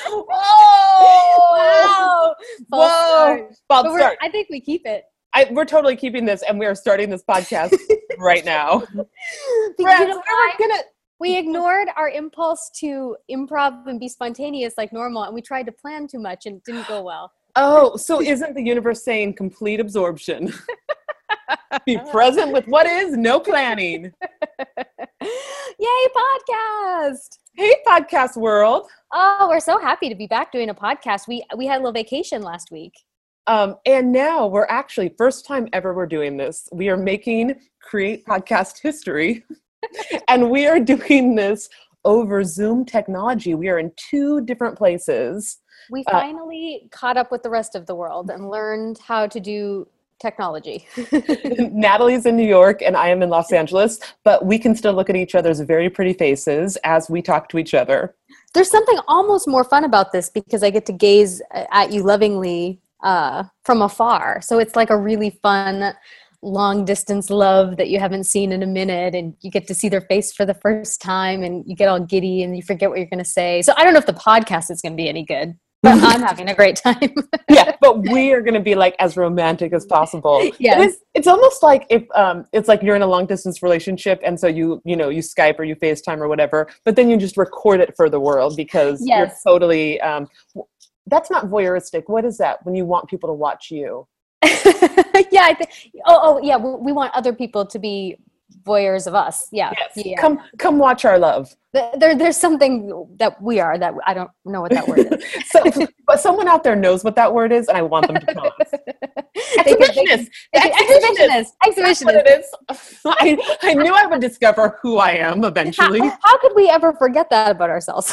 Wow. Whoa. False start. I think we keep it. We're totally keeping this, and we are starting this podcast right now. Friends, we ignored our impulse to improv and be spontaneous like normal, and we tried to plan too much, and it didn't go well. Oh, so isn't the universe saying complete absorption? Be present with what is, no planning. Yay, podcast! Hey, podcast world. Oh, we're so happy to be back doing a podcast. We had a little vacation last week. And now we're actually, first time ever we're doing this. We are making Create Podcast history. And we are doing this over Zoom technology. We are in 2 different places. We finally caught up with the rest of the world and learned how to do technology. Natalie's in New York and I am in Los Angeles, but we can still look at each other's very pretty faces as we talk to each other. There's something almost more fun about this because I get to gaze at you lovingly from afar. So it's like a really fun long distance love that you haven't seen in a minute, and you get to see their face for the first time and you get all giddy and you forget what you're going to say. So I don't know if the podcast is going to be any good, but I'm having a great time. Yeah, but we are going to be like as romantic as possible. Yes. It's almost like if it's like you're in a long distance relationship and so you Skype or you FaceTime or whatever, but then you just record it for the world because you're totally that's not voyeuristic. What is that when you want people to watch you? Yeah. Yeah. We want other people to be voyeurs of us. Yeah. Yes. Yeah. Come watch our love. There's something that we are that I don't know what that word is. But someone out there knows what that word is, and I want them to tell us. Exhibitionist. Exhibitionist. That's what it is. I knew I would discover who I am eventually. How could we ever forget that about ourselves?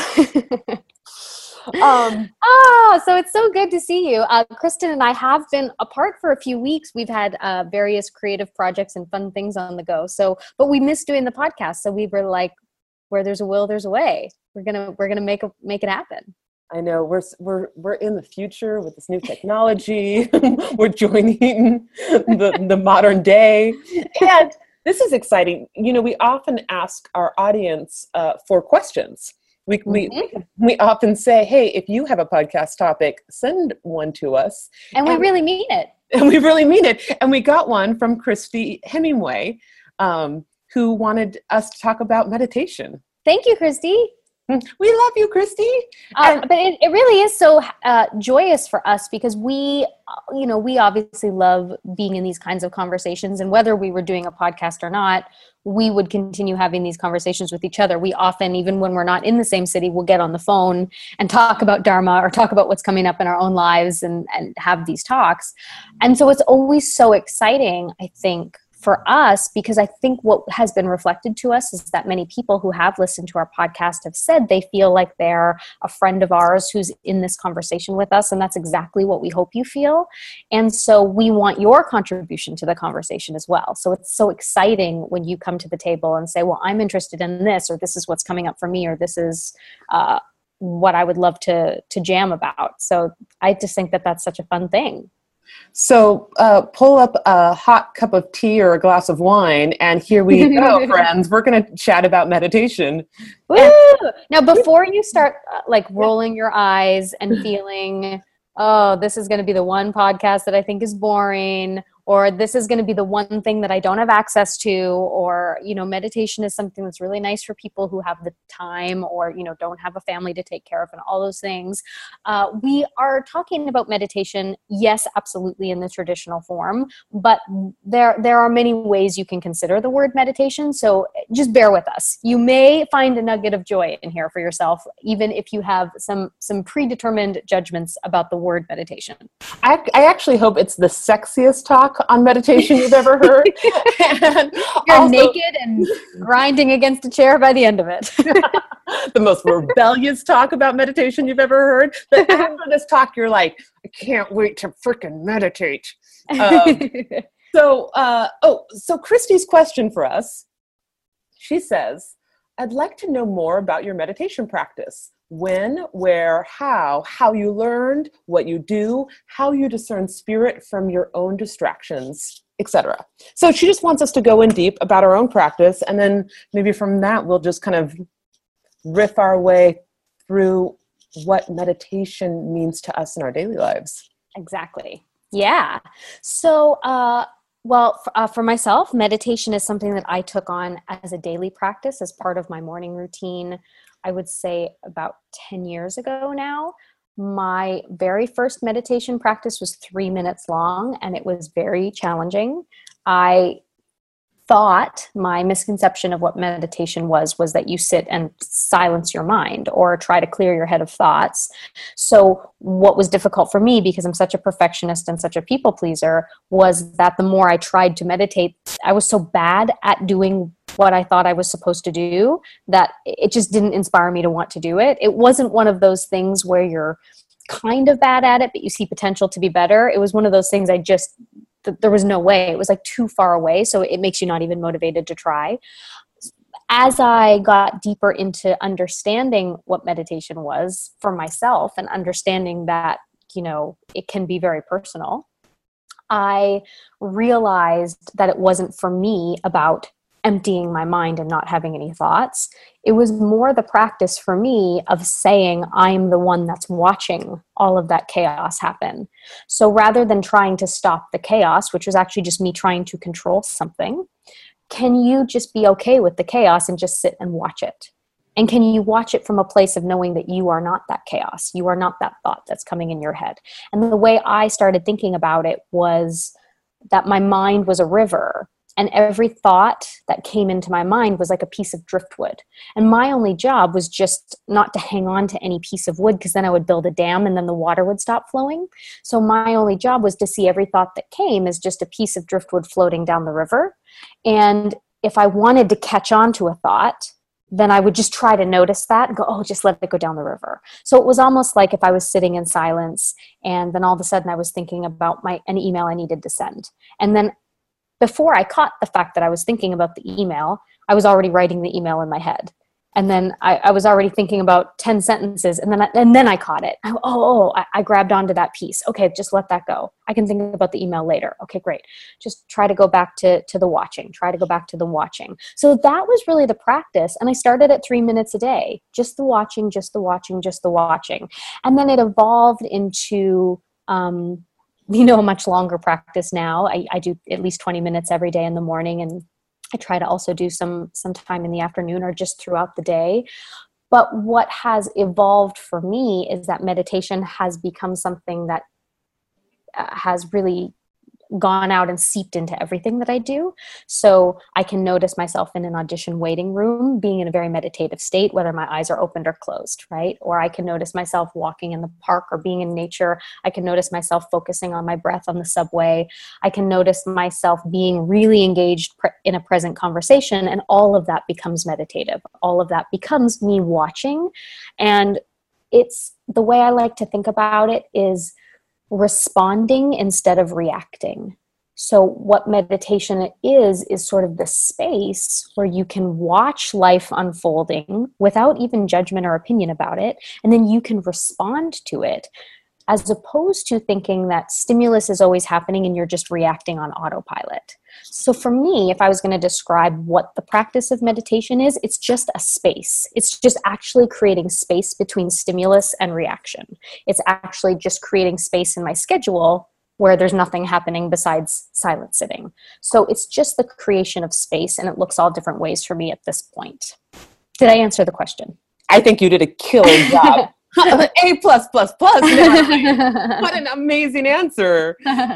So it's so good to see you. Kristen and I have been apart for a few weeks. We've had various creative projects and fun things on the go. But we missed doing the podcast. So we were like, where there's a will, there's a way. We're gonna make it happen. I know we're in the future with this new technology. We're joining the modern day, and this is exciting. We often ask our audience for questions. We often say, hey, if you have a podcast topic, send one to us. And we really mean it. And we really mean it. And we got one from Christy Hemingway, who wanted us to talk about meditation. Thank you, Christy. We love you, Christy. But it really is so joyous for us because we obviously love being in these kinds of conversations, and whether we were doing a podcast or not, we would continue having these conversations with each other. We often, even when we're not in the same city, we'll get on the phone and talk about Dharma or talk about what's coming up in our own lives and have these talks. And so it's always so exciting, I think, for us, because I think what has been reflected to us is that many people who have listened to our podcast have said they feel like they're a friend of ours who's in this conversation with us. And that's exactly what we hope you feel. And so we want your contribution to the conversation as well. So it's so exciting when you come to the table and say, well, I'm interested in this, or this is what's coming up for me, or this is what I would love to jam about. So I just think that that's such a fun thing. So pull up a hot cup of tea or a glass of wine, and here we go, friends. We're going to chat about meditation. Woo! Now, before you start rolling your eyes and feeling, oh, this is going to be the one podcast that I think is boring, or this is going to be the one thing that I don't have access to, or, meditation is something that's really nice for people who have the time or, don't have a family to take care of and all those things. We are talking about meditation, yes, absolutely in the traditional form, but there are many ways you can consider the word meditation. So just bear with us. You may find a nugget of joy in here for yourself, even if you have some predetermined judgments about the word meditation. I actually hope it's the sexiest talk on meditation you've ever heard. And you're also naked and grinding against a chair by the end of it. The most rebellious talk about meditation you've ever heard. But after this talk, you're like, I can't wait to freaking meditate. So Christy's question for us, she says, I'd like to know more about your meditation practice. When, where, how you learned, what you do, how you discern spirit from your own distractions, etc. So she just wants us to go in deep about our own practice, and then maybe from that we'll just kind of riff our way through what meditation means to us in our daily lives. Exactly. Yeah. So, for myself, meditation is something that I took on as a daily practice, as part of my morning routine. I would say about 10 years ago now. My very first meditation practice was 3 minutes long, and it was very challenging. I thought my misconception of what meditation was that you sit and silence your mind or try to clear your head of thoughts. So what was difficult for me, because I'm such a perfectionist and such a people pleaser, was that the more I tried to meditate, I was so bad at doing what I thought I was supposed to do that it just didn't inspire me to want to do it. It wasn't one of those things where you're kind of bad at it, but you see potential to be better. It was one of those things there was no way. It was like too far away. So it makes you not even motivated to try. As I got deeper into understanding what meditation was for myself and understanding that, it can be very personal, I realized that it wasn't for me about emptying my mind and not having any thoughts. It was more the practice for me of saying, I'm the one that's watching all of that chaos happen. So rather than trying to stop the chaos, which was actually just me trying to control something, can you just be okay with the chaos and just sit and watch it? And can you watch it from a place of knowing that you are not that chaos? You are not that thought that's coming in your head. And the way I started thinking about it was that my mind was a river, and every thought that came into my mind was like a piece of driftwood. And my only job was just not to hang on to any piece of wood, because then I would build a dam and then the water would stop flowing. So my only job was to see every thought that came as just a piece of driftwood floating down the river. And if I wanted to catch on to a thought, then I would just try to notice that and go, oh, just let it go down the river. So it was almost like if I was sitting in silence and then all of a sudden I was thinking about an email I needed to send. And then before I caught the fact that I was thinking about the email, I was already writing the email in my head. And then I was already thinking about 10 sentences, and then I caught it. I grabbed onto that piece. Okay, just let that go. I can think about the email later. Okay, great. Just try to go back to the watching. Try to go back to the watching. So that was really the practice. And I started at 3 minutes a day. Just the watching, just the watching, just the watching. And then it evolved into a much longer practice now. I do at least 20 minutes every day in the morning, and I try to also do some time in the afternoon or just throughout the day. But what has evolved for me is that meditation has become something that has really gone out and seeped into everything that I do. So I can notice myself in an audition waiting room being in a very meditative state, whether my eyes are opened or closed, right? Or I can notice myself walking in the park or being in nature. I can notice myself focusing on my breath on the subway. I can notice myself being really engaged in a present conversation, and all of that becomes meditative. All of that becomes me watching. And it's the way I like to think about it is responding instead of reacting. So what meditation is sort of the space where you can watch life unfolding without even judgment or opinion about it, and then you can respond to it, as opposed to thinking that stimulus is always happening and you're just reacting on autopilot. So for me, if I was going to describe what the practice of meditation is, it's just a space. It's just actually creating space between stimulus and reaction. It's actually just creating space in my schedule where there's nothing happening besides silent sitting. So it's just the creation of space, and it looks all different ways for me at this point. Did I answer the question? I think you did a killer job. A plus plus plus. What an amazing answer.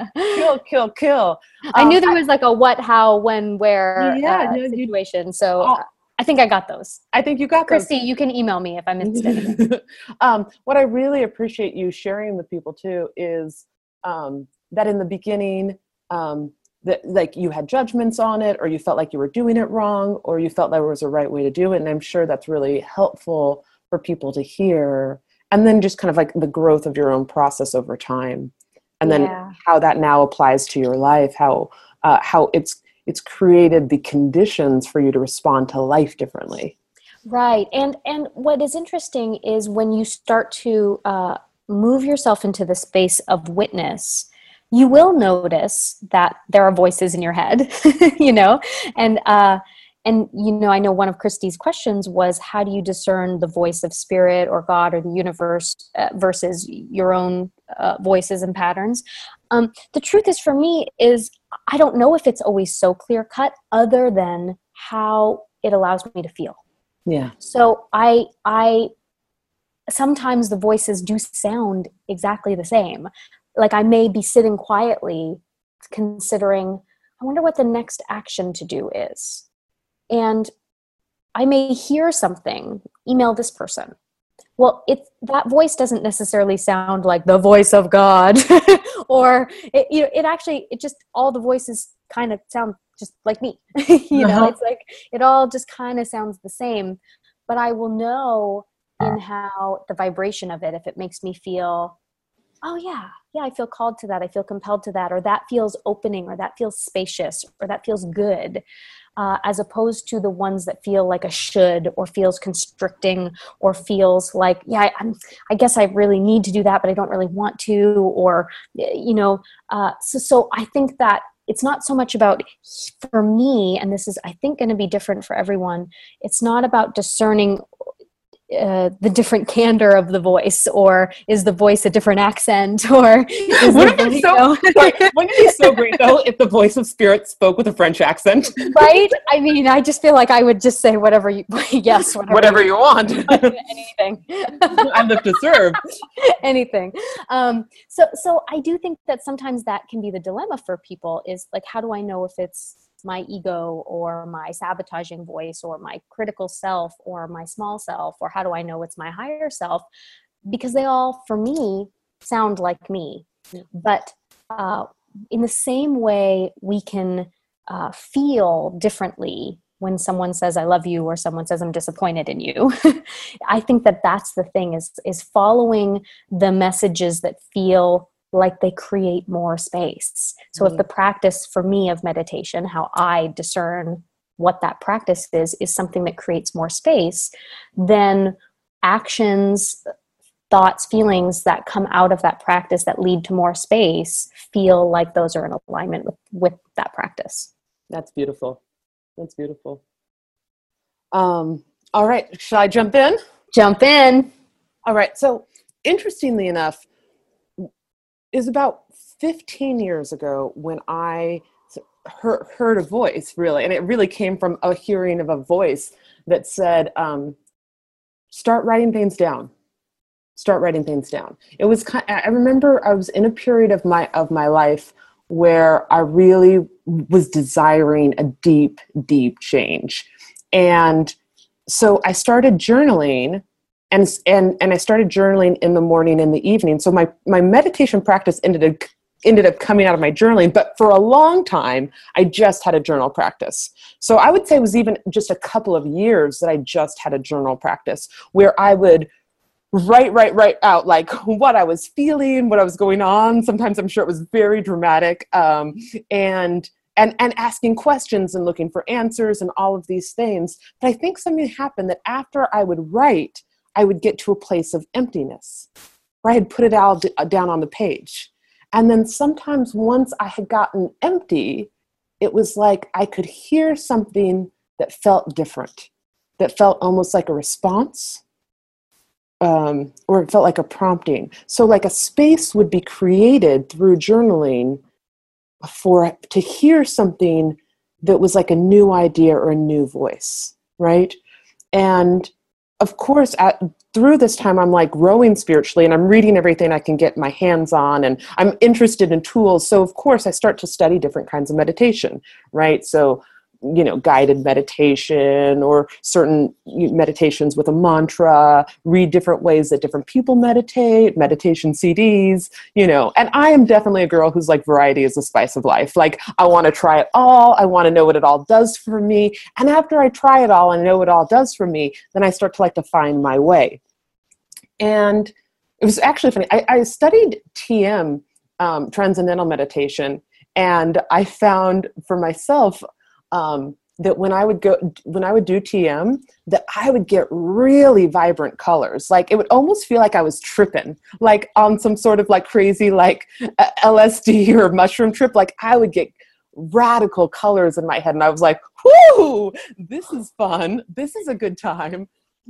Kill. I knew there was like a what, how, when, where situation. So I think I got those. I think you got those. Christy, you can email me if I missed anything. What I really appreciate you sharing with people too is that in the beginning, that like you had judgments on it, or you felt like you were doing it wrong, or you felt there was a right way to do it. And I'm sure that's really helpful for people to hear. And then just kind of like the growth of your own process over time. And then how that now applies to your life, how it's created the conditions for you to respond to life differently. Right. And what is interesting is when you start to move yourself into the space of witness, you will notice that there are voices in your head, and And, I know one of Christy's questions was, how do you discern the voice of spirit or God or the universe versus your own voices and patterns? The truth is, for me, is I don't know if it's always so clear cut, other than how it allows me to feel. Yeah. So I sometimes the voices do sound exactly the same. Like I may be sitting quietly considering, I wonder what the next action to do is. And I may hear something, email this person. Well, that voice doesn't necessarily sound like the voice of God, or all the voices kind of sound just like me. It's like it all just kind of sounds the same. But I will know in how the vibration of it, if it makes me feel, oh yeah, I feel called to that, I feel compelled to that, or that feels opening, or that feels spacious, or that feels good. As opposed to the ones that feel like a should, or feels constricting, or feels like, I guess I really need to do that, but I don't really want to, or, so I think that it's not so much about, for me, and this is, I think, going to be different for everyone, it's not about discerning the different candor of the voice, or is the voice a different accent, or is wouldn't it be so great though if the voice of spirit spoke with a French accent? Right? I mean, I just feel like I would just say whatever you want. Anything. I live to serve. Anything. So I do think that sometimes that can be the dilemma for people, is like, how do I know if it's my ego, or my sabotaging voice, or my critical self, or my small self, or how do I know it's my higher self? Because they all, for me, sound like me. But in the same way, we can feel differently when someone says I love you, or someone says I'm disappointed in you. I think that that's the thing, is following the messages that feel like they create more space. So if the practice for me of meditation, how I discern what that practice is something that creates more space, then actions, thoughts, feelings that come out of that practice that lead to more space feel like those are in alignment with that practice. That's beautiful. That's beautiful. All right. Shall I jump in? Jump in. All right. So interestingly enough, is about 15 years ago when I heard a voice, really, and it really came from a hearing of a voice that said, start writing things down. Start writing things down. It was I remember I was in a period of my life where I really was desiring a deep, deep change. And so I started journaling. And I started journaling in the morning and the evening. So my meditation practice ended up coming out of my journaling. But for a long time, I just had a journal practice. So I would say it was even just a couple of years that I just had a journal practice, where I would write out like what I was feeling, what I was going on. Sometimes I'm sure it was very dramatic, and asking questions and looking for answers and all of these things. But I think something happened that after I would write, I would get to a place of emptiness, where I had put it all down on the page. And then sometimes once I had gotten empty, it was like I could hear something that felt different, that felt almost like a response, or it felt like a prompting. So like a space would be created through journaling to hear something that was like a new idea or a new voice, right? And of course, through this time, I'm like growing spiritually, and I'm reading everything I can get my hands on, and I'm interested in tools. So of course, I start to study different kinds of meditation, right? So, guided meditation, or certain meditations with a mantra, read different ways that different people meditate, meditation CDs, and I am definitely a girl who's like, variety is the spice of life. Like, I want to try it all. I want to know what it all does for me. And after I try it all and know what it all does for me, then I start to like to find my way. And it was actually funny. I studied TM, transcendental meditation, and I found for myself that when I would do TM, that I would get really vibrant colors. Like, it would almost feel like I was tripping, like on some sort of like crazy, like LSD or mushroom trip. Like, I would get radical colors in my head. And I was like, whoo, this is fun. This is a good time.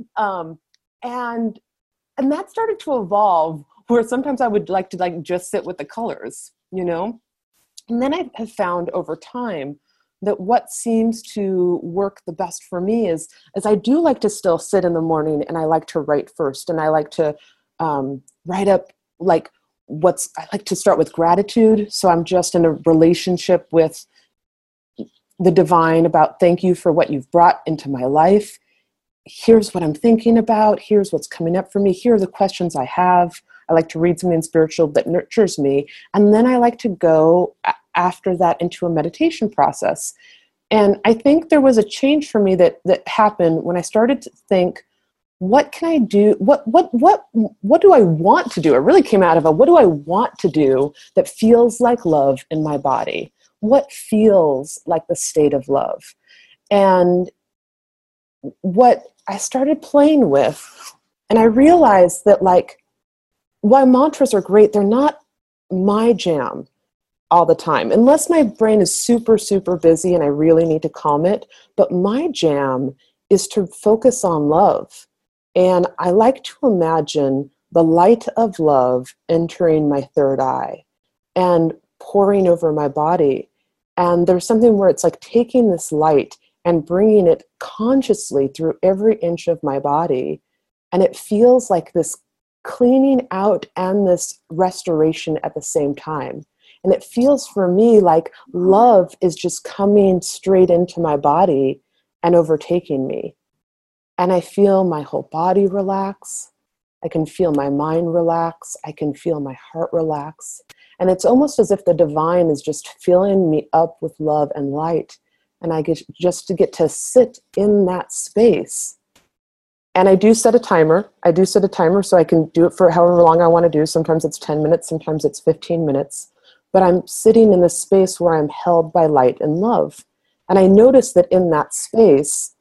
And that started to evolve, where sometimes I would like to just sit with the colors, And then I have found over time that what seems to work the best for me is I do like to still sit in the morning, and I like to write first, and I like to write up I like to start with gratitude. So I'm just in a relationship with the divine about, thank you for what you've brought into my life. Here's what I'm thinking about. Here's what's coming up for me. Here are the questions I have. I like to read something spiritual that nurtures me. And then I like to go after that into a meditation process. And I think there was a change for me that happened when I started to think, what can I do? What do I want to do? It really came out of what do I want to do that feels like love in my body? What feels like the state of love? And what I started playing with, and I realized that while mantras are great, they're not my jam all the time, unless my brain is super, super busy and I really need to calm it. But my jam is to focus on love. And I like to imagine the light of love entering my third eye and pouring over my body. And there's something where it's like taking this light and bringing it consciously through every inch of my body. And it feels like this cleaning out and this restoration at the same time. And it feels for me like love is just coming straight into my body and overtaking me. And I feel my whole body relax. I can feel my mind relax. I can feel my heart relax. And it's almost as if the divine is just filling me up with love and light. And I get to sit in that space. And I do set a timer. So I can do it for however long I want to do. Sometimes it's 10 minutes, sometimes it's 15 minutes. But I'm sitting in this space where I'm held by light and love. And I notice that in that space,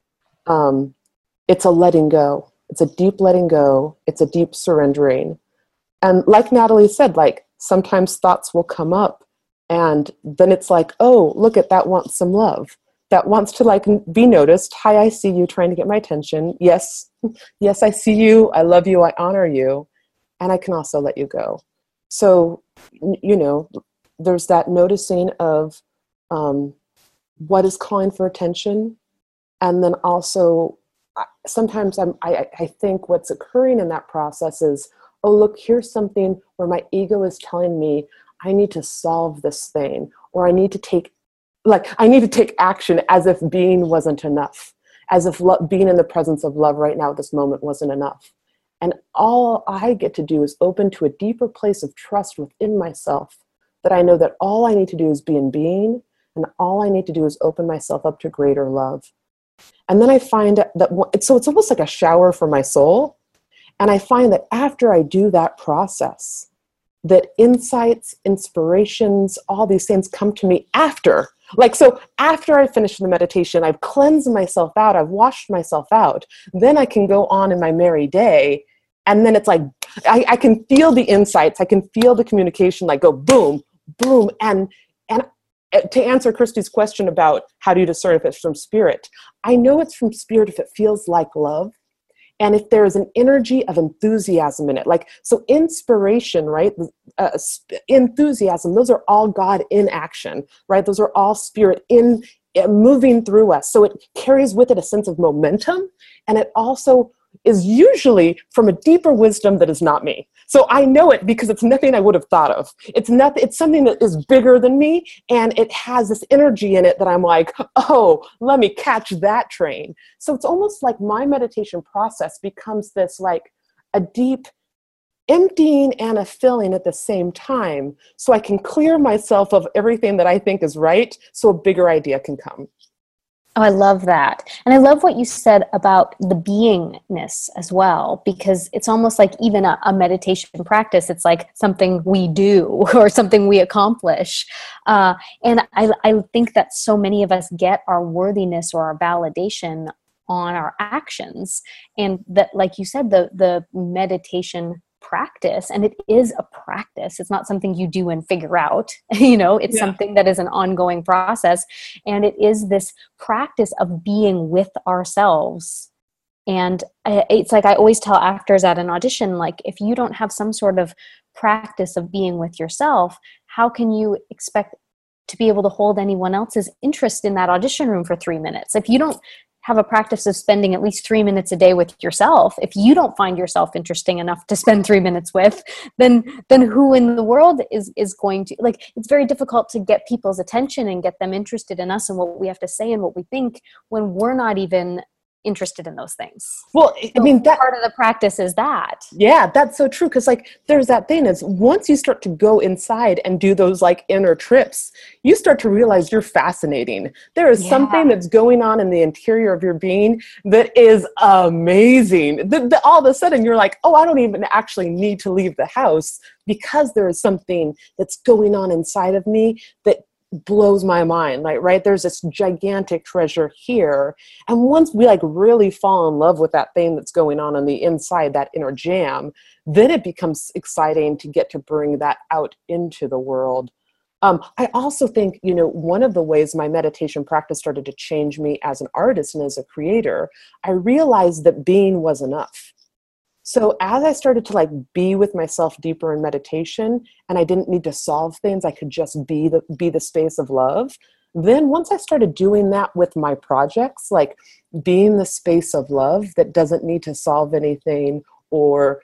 it's a letting go. It's a deep letting go. It's a deep surrendering. And like Natalie said, sometimes thoughts will come up, and then it's like, oh, look at that wants some love. That wants to be noticed. Hi, I see you trying to get my attention. Yes, I see you. I love you. I honor you. And I can also let you go. So, there's that noticing of what is calling for attention. And then also, sometimes I think what's occurring in that process is, oh, look, here's something where my ego is telling me I need to solve this thing, or I need to take action, as if being wasn't enough, as if being in the presence of love right now at this moment wasn't enough. And all I get to do is open to a deeper place of trust within myself, that I know that all I need to do is be in being, and all I need to do is open myself up to greater love. And then I find that it's almost like a shower for my soul. And I find that after I do that process, that insights, inspirations, all these things come to me after. So after I finish the meditation, I've cleansed myself out, I've washed myself out, then I can go on in my merry day. And then it's like, I can feel the insights, I can feel the communication, go boom, boom. And to answer Christy's question about how do you discern if it's from spirit, I know it's from spirit if it feels like love. And if there is an energy of enthusiasm in it, so inspiration, right? Enthusiasm, those are all God in action, right? Those are all spirit in moving through us. So it carries with it a sense of momentum. And it also is usually from a deeper wisdom that is not me. So I know it because it's nothing I would have thought of. It's something that is bigger than me, and it has this energy in it that I'm like, oh, let me catch that train. So it's almost like my meditation process becomes this a deep emptying and a filling at the same time, so I can clear myself of everything that I think is right, so a bigger idea can come. Oh, I love that. And I love what you said about the beingness as well, because it's almost like even a meditation practice, it's like something we do or something we accomplish. And I think that so many of us get our worthiness or our validation on our actions. And that, like you said, the meditation practice, and it is a practice. It's not something you do and figure out, it's something that is an ongoing process. And it is this practice of being with ourselves. And it's like I always tell actors at an audition, like, if you don't have some sort of practice of being with yourself, how can you expect to be able to hold anyone else's interest in that audition room for 3 minutes? If you don't have a practice of spending at least 3 minutes a day with yourself, if you don't find yourself interesting enough to spend 3 minutes with, then who in the world is going to, like, it's very difficult to get people's attention and get them interested in us and what we have to say and what we think when we're not even interested in those things. Well, I mean, that part of the practice is that. Yeah, that's so true. Because like, there's that thing is, once you start to go inside and do those like inner trips, you start to realize you're fascinating. There is something that's going on in the interior of your being that is amazing. All of a sudden you're like, oh, I don't even actually need to leave the house, because there is something that's going on inside of me that blows my mind. Like, right, there's this gigantic treasure here, and once we like really fall in love with that thing that's going on the inside, that inner jam, then it becomes exciting to get to bring that out into the world. I also think, one of the ways my meditation practice started to change me as an artist and as a creator, I realized that being was enough. So as I started to like be with myself deeper in meditation, and I didn't need to solve things, I could just be the space of love. Then once I started doing that with my projects, like being the space of love that doesn't need to solve anything or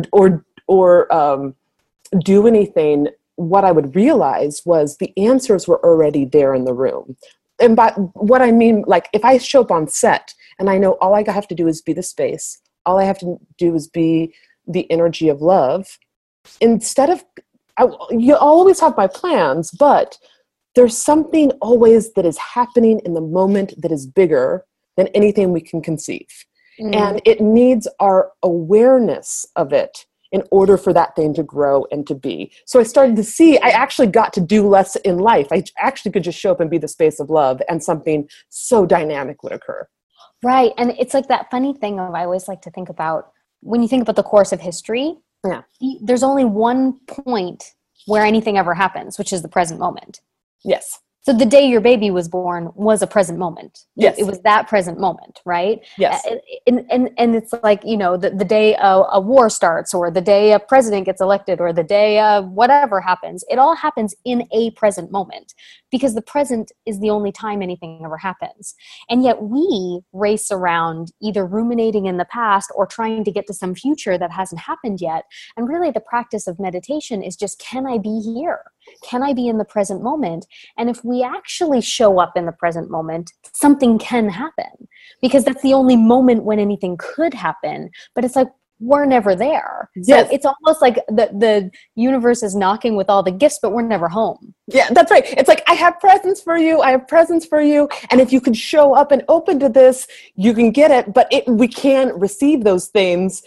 do anything, what I would realize was the answers were already there in the room. And by what I mean, like, if I show up on set and I know all I have to do is be the space, all I have to do is be the energy of love. Instead of, you'll always have my plans, but there's something always that is happening in the moment that is bigger than anything we can conceive. And it needs our awareness of it in order for that thing to grow and to be. So I started to see, I actually got to do less in life. I actually could just show up and be the space of love, and something so dynamic would occur. Right. And it's like that funny thing of, I always like to think about, when you think about the course of history, there's only one point where anything ever happens, which is the present moment. Yes. So the day your baby was born was a present moment. Yes. It was that present moment, right? Yes. And it's like, the day a war starts, or the day a president gets elected, or the day whatever happens, it all happens in a present moment, because the present is the only time anything ever happens. And yet we race around either ruminating in the past or trying to get to some future that hasn't happened yet. And really the practice of meditation is just, can I be here? Can I be in the present moment? And if we actually show up in the present moment, something can happen, because that's the only moment when anything could happen. But it's like, we're never there. Yes. So it's almost like the universe is knocking with all the gifts, but we're never home. Yeah, that's right. It's like, I have presents for you. I have presents for you. And if you could show up and open to this, you can get it. But we can't receive those things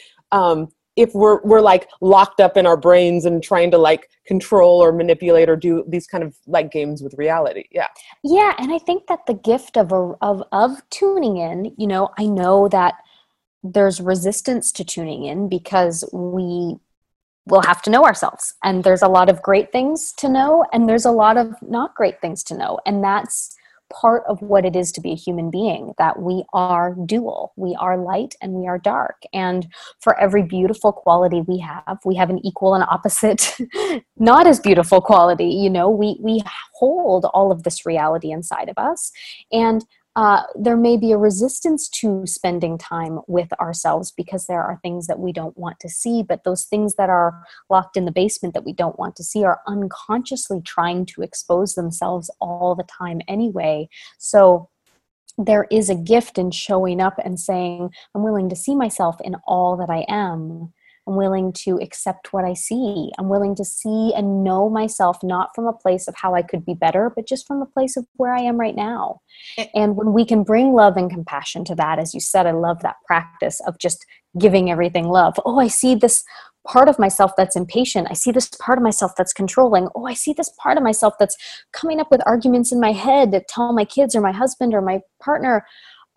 if we're like locked up in our brains and trying to like control or manipulate or do these kind of like games with reality. Yeah. Yeah. And I think that the gift of tuning in, I know that there's resistance to tuning in, because we will have to know ourselves, and there's a lot of great things to know, and there's a lot of not great things to know. And that's part of what it is to be a human being, that we are dual. We are light and we are dark. And for every beautiful quality we have an equal and opposite, not as beautiful quality. We hold all of this reality inside of us. And there may be a resistance to spending time with ourselves, because there are things that we don't want to see, but those things that are locked in the basement that we don't want to see are unconsciously trying to expose themselves all the time anyway. So there is a gift in showing up and saying, I'm willing to see myself in all that I am. I'm willing to accept what I see. I'm willing to see and know myself, not from a place of how I could be better, but just from a place of where I am right now. And when we can bring love and compassion to that, as you said, I love that practice of just giving everything love. Oh, I see this part of myself that's impatient. I see this part of myself that's controlling. Oh, I see this part of myself that's coming up with arguments in my head to tell my kids or my husband or my partner.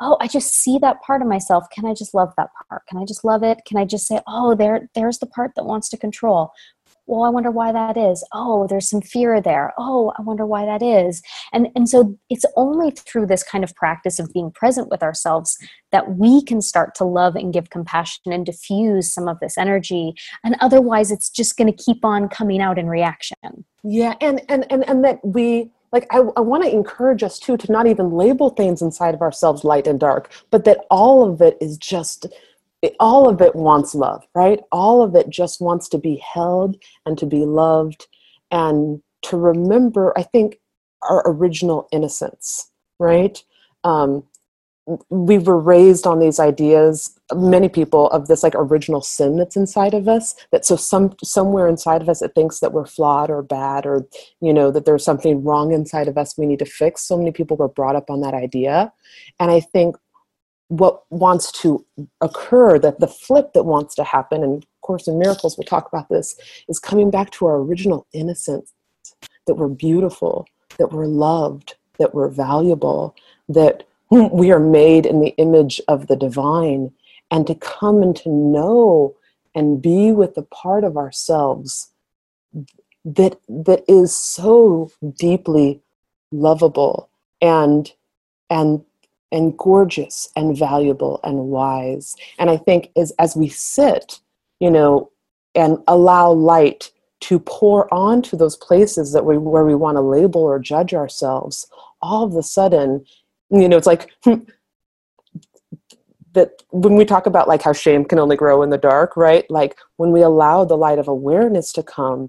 oh, I just see that part of myself. Can I just love that part? Can I just love it? Can I just say, oh, there's the part that wants to control. Well, I wonder why that is. Oh, there's some fear there. Oh, I wonder why that is. And so it's only through this kind of practice of being present with ourselves that we can start to love and give compassion and diffuse some of this energy. And otherwise, it's just going to keep on coming out in reaction. Yeah, and that we, like, I want to encourage us too to not even label things inside of ourselves light and dark, but that all of it is just, all of it wants love, right? All of it just wants to be held and to be loved and to remember, I think, our original innocence, right? We were raised on these ideas, many people, of this like original sin that's inside of us, that so somewhere inside of us it thinks that we're flawed or bad, or that there's something wrong inside of us we need to fix. So many people were brought up on that idea. And I think what wants to occur, that the flip that wants to happen, and of course in Miracles we'll talk about this, is coming back to our original innocence, that we're beautiful, that we're loved, that we're valuable, that we are made in the image of the divine, and to come and to know and be with the part of ourselves that is so deeply lovable and gorgeous and valuable and wise. And I think as we sit, and allow light to pour onto those places where we want to label or judge ourselves, all of a sudden, it's like that when we talk about like how shame can only grow in the dark, right? Like when we allow the light of awareness to come,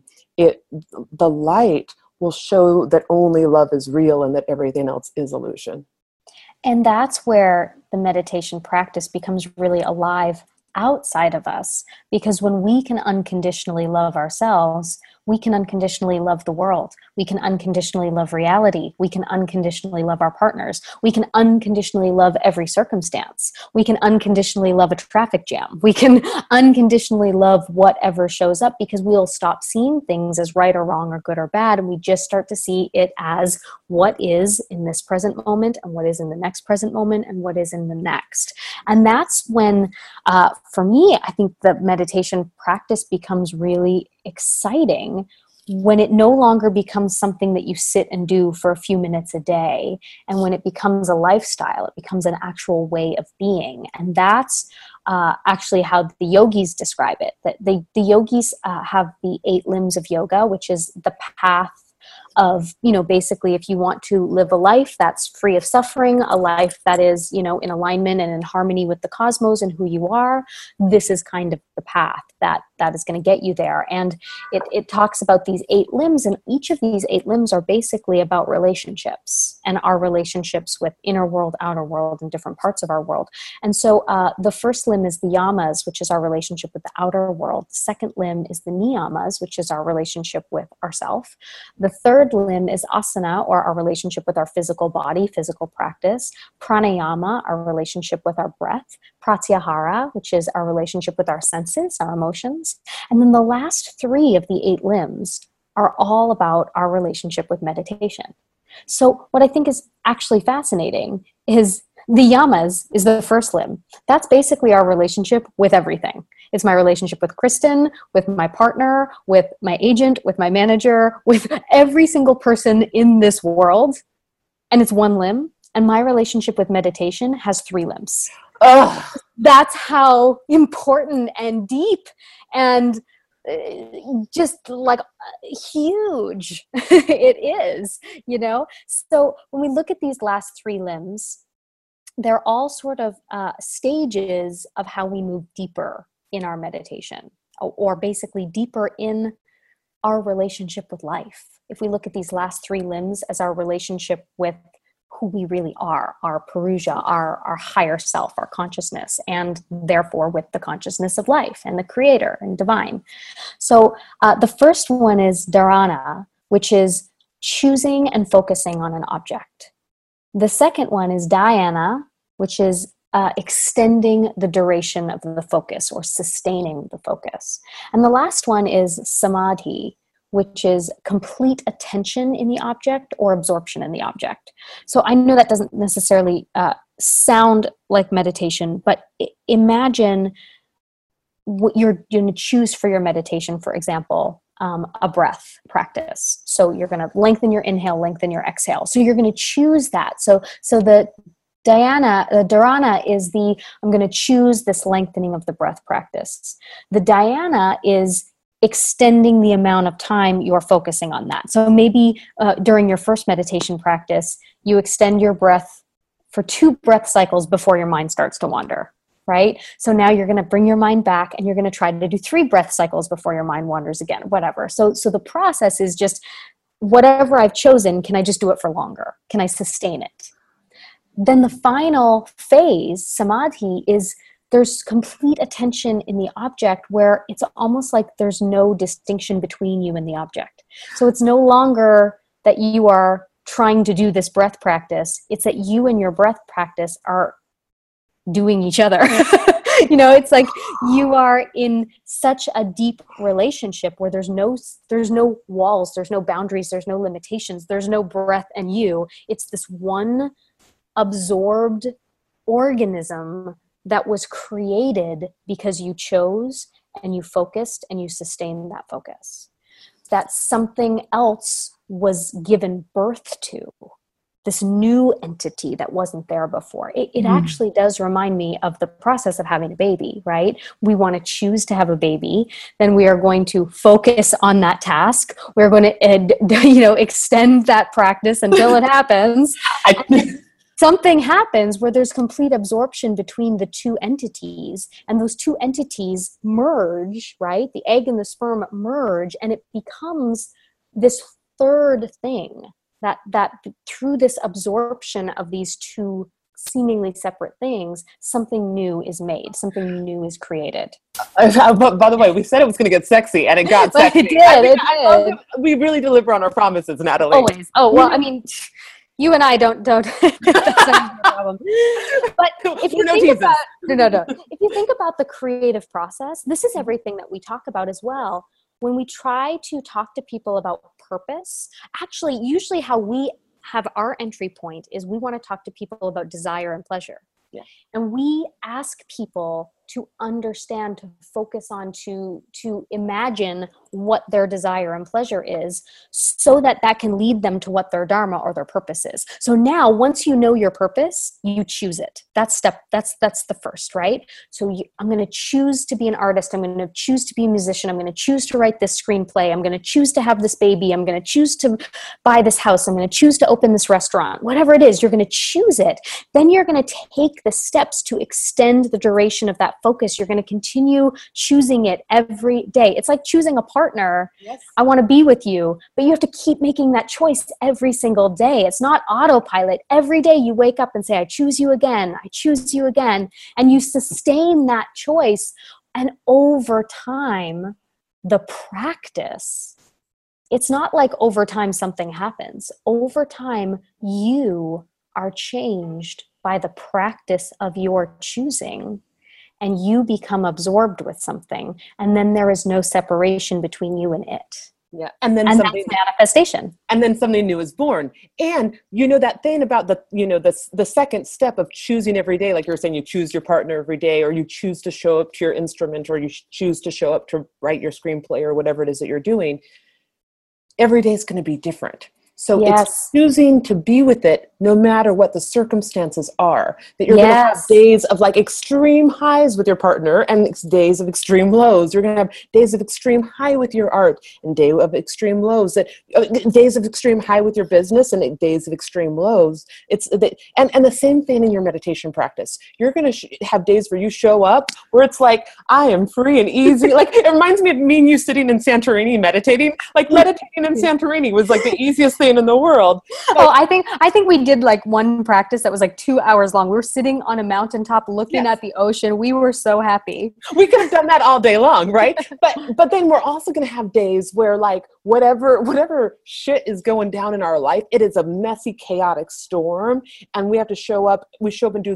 the light will show that only love is real and that everything else is illusion. And that's where the meditation practice becomes really alive outside of us, because when we can unconditionally love ourselves, we can unconditionally love the world. We can unconditionally love reality. We can unconditionally love our partners. We can unconditionally love every circumstance. We can unconditionally love a traffic jam. We can unconditionally love whatever shows up, because we'll stop seeing things as right or wrong or good or bad, and we just start to see it as what is in this present moment and what is in the next present moment and what is in the next. And that's when, for me, I think the meditation practice becomes really exciting, when it no longer becomes something that you sit and do for a few minutes a day, and when it becomes a lifestyle, it becomes an actual way of being. And that's actually how the yogis describe it. That the yogis have the 8 limbs of yoga, which is the path of, basically, if you want to live a life that's free of suffering, a life that is, in alignment and in harmony with the cosmos and who you are, this is kind of the path that is going to get you there. And it talks about these 8 limbs, and each of these 8 limbs are basically about relationships and our relationships with inner world, outer world, and different parts of our world. And so the first limb is the yamas, which is our relationship with the outer world. The second limb is the niyamas, which is our relationship with ourself. The third limb is asana, or our relationship with our physical body, physical practice. Pranayama, our relationship with our breath. Pratyahara, which is our relationship with our senses, our emotions. And then the last 3 of the 8 limbs are all about our relationship with meditation. So what I think is actually fascinating is the yamas is the first limb. That's basically our relationship with everything. It's my relationship with Kristen, with my partner, with my agent, with my manager, with every single person in this world. And it's 1 limb. And my relationship with meditation has 3 limbs. Ugh. That's how important and deep and just like huge it is, So when we look at these last 3 limbs, they're all sort of stages of how we move deeper in our meditation, or basically deeper in our relationship with life. If we look at these last 3 limbs as our relationship with who we really are, our Purusha, our higher self, our consciousness, and therefore with the consciousness of life and the creator and divine. So the first one is dharana, which is choosing and focusing on an object. The second one is dhyana, which is extending the duration of the focus or sustaining the focus. And the last one is samadhi, which is complete attention in the object or absorption in the object. So I know that doesn't necessarily sound like meditation, but imagine what you're going to choose for your meditation, for example, a breath practice. So you're going to lengthen your inhale, lengthen your exhale. So you're going to choose that. So the dharana is I'm going to choose this lengthening of the breath practice. The dhyana is extending the amount of time you're focusing on that. So maybe during your first meditation practice, you extend your breath for 2 breath cycles before your mind starts to wander, right? So now you're going to bring your mind back and you're going to try to do 3 breath cycles before your mind wanders again, whatever. So the process is just whatever I've chosen, can I just do it for longer? Can I sustain it? Then the final phase, samadhi, is there's complete attention in the object where it's almost like there's no distinction between you and the object. So it's no longer that you are trying to do this breath practice. It's that you and your breath practice are doing each other. It's like you are in such a deep relationship where there's no walls, there's no boundaries, there's no limitations, there's no breath and you. It's this one absorbed organism that was created because you chose and you focused and you sustained that focus. That something else was given birth to, this new entity that wasn't there before. It actually does remind me of the process of having a baby, right? We want to choose to have a baby. Then we are going to focus on that task. We're going to, extend that practice until it happens. Something happens where there's complete absorption between the 2 entities, and those 2 entities merge, right? The egg and the sperm merge, and it becomes this third thing that through this absorption of these 2 seemingly separate things, something new is made, something new is created. By the way, we said it was going to get sexy, and it got sexy. It did. We really deliver on our promises, Natalie. Always. Oh, well, I mean, you and I don't that's not a problem. But if you think about if you think about the creative process, this is everything that we talk about as well. When we try to talk to people about purpose, actually, usually how we have our entry point is we want to talk to people about desire and pleasure. Yeah. And we ask people to understand, to focus on, to imagine what their desire and pleasure is, so that can lead them to what their dharma or their purpose is. So now, once you know your purpose, you choose it. That's the first, right? So I'm going to choose to be an artist. I'm going to choose to be a musician. I'm going to choose to write this screenplay. I'm going to choose to have this baby. I'm going to choose to buy this house. I'm going to choose to open this restaurant. Whatever it is, you're going to choose it. Then you're going to take the steps to extend the duration of that focus. You're going to continue choosing it every day. It's like choosing a partner. Yes. I want to be with you, but you have to keep making that choice every single day. It's not autopilot. Every day you wake up and say, I choose you again. I choose you again. And you sustain that choice. And over time, the practice, it's not like over time something happens. Over time, you are changed by the practice of your choosing, and you become absorbed with something, and then there is no separation between you and it. Yeah, and then that's manifestation. And then something new is born. And that thing about the second step of choosing every day, like you were saying, you choose your partner every day, or you choose to show up to your instrument, or you choose to show up to write your screenplay, or whatever it is that you're doing. Every day is going to be different. So it's choosing to be with it no matter what the circumstances are. That you're going to have days of like extreme highs with your partner and days of extreme lows. You're going to have days of extreme high with your art and days of extreme lows. Days of extreme high with your business and days of extreme lows. And the same thing in your meditation practice. You're going to have days where you show up where it's like, I am free and easy. Like it reminds me of me and you sitting in Santorini meditating. Like meditating in Santorini was like the easiest thing in the world. But, I think we did like one practice that was like 2 hours long. We were sitting on a mountaintop looking at the ocean. We were so happy. We could have done that all day long, right? But then we're also going to have days where like whatever shit is going down in our life, it is a messy, chaotic storm, and we have to show up. We show up and do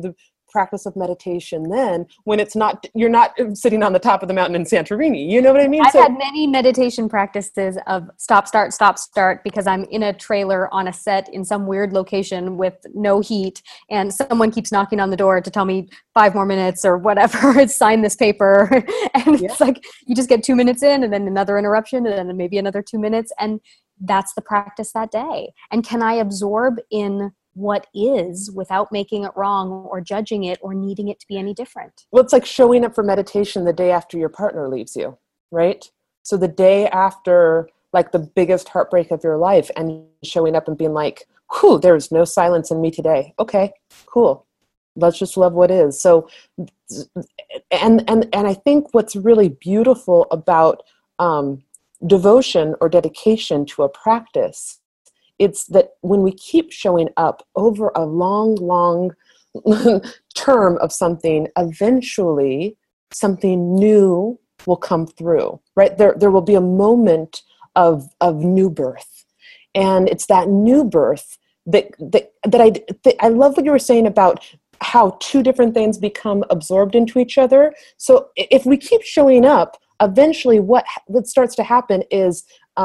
practice of meditation then when you're not sitting on the top of the mountain in Santorini? You know what I mean? I've had many meditation practices of stop, start, because I'm in a trailer on a set in some weird location with no heat, and someone keeps knocking on the door to tell me 5 more minutes or whatever, sign this paper. And it's like, you just get 2 minutes in and then another interruption and then maybe another 2 minutes. And that's the practice that day. And can I absorb in what is without making it wrong or judging it or needing it to be any different? Well, it's like showing up for meditation the day after your partner leaves you, right? So the day after, like, the biggest heartbreak of your life, and showing up and being like, whew, there's no silence in me today. Okay, cool. Let's just love what is. So, and I think what's really beautiful about devotion or dedication to a practice, it's that when we keep showing up over a long term of something, eventually something new will come through, right? There will be a moment of new birth. And it's that new birth that I love what you were saying about how 2 different things become absorbed into each other. So if we keep showing up, eventually what starts to happen is